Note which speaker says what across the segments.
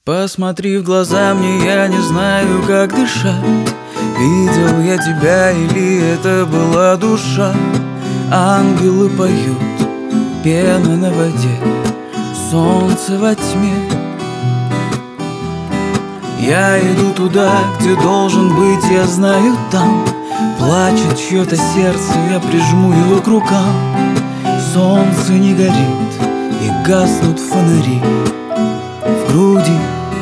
Speaker 1: Посмотри в глаза мне, я не знаю, как дышать. Видел я тебя или это была душа? Ангелы поют, пена на воде, солнце во тьме. Я иду туда, где должен быть, я знаю, там плачет чье-то сердце, я прижму его к рукам. Солнце не горит, и гаснут фонари в груди.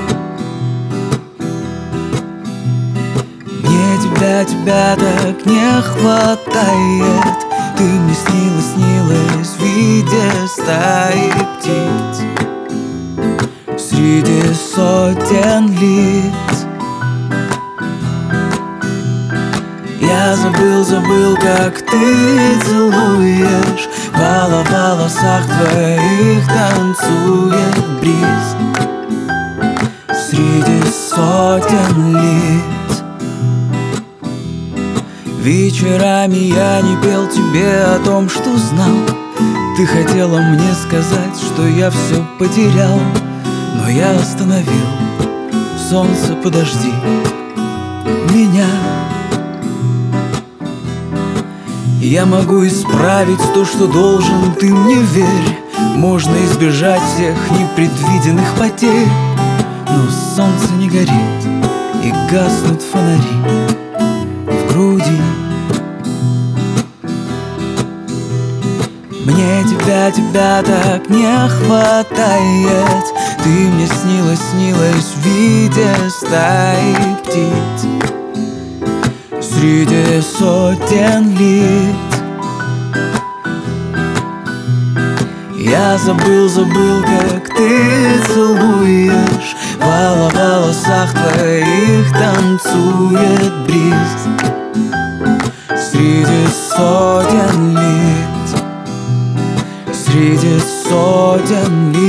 Speaker 1: Мне тебя так не хватает. Ты мне снилась в виде стаи птиц среди сотен лиц. Я забыл, как ты целуешь, в волосах твоих танцует бриз среди сотен лиц. Вечерами я не пел тебе о том, что знал. Ты хотела мне сказать, что я все потерял, но я остановил. Солнце, подожди меня. Я могу исправить то, что должен, ты мне верь. Можно избежать всех непредвиденных потерь, но солнце не горит, и гаснут фонари в груди. Мне тебя так не хватает. Ты мне снилась в виде стаи птиц среди сотен лиц. Я забыл, как ты целуешь, в волосах твоих танцует бриз среди сотен лиц, среди сотен лиц.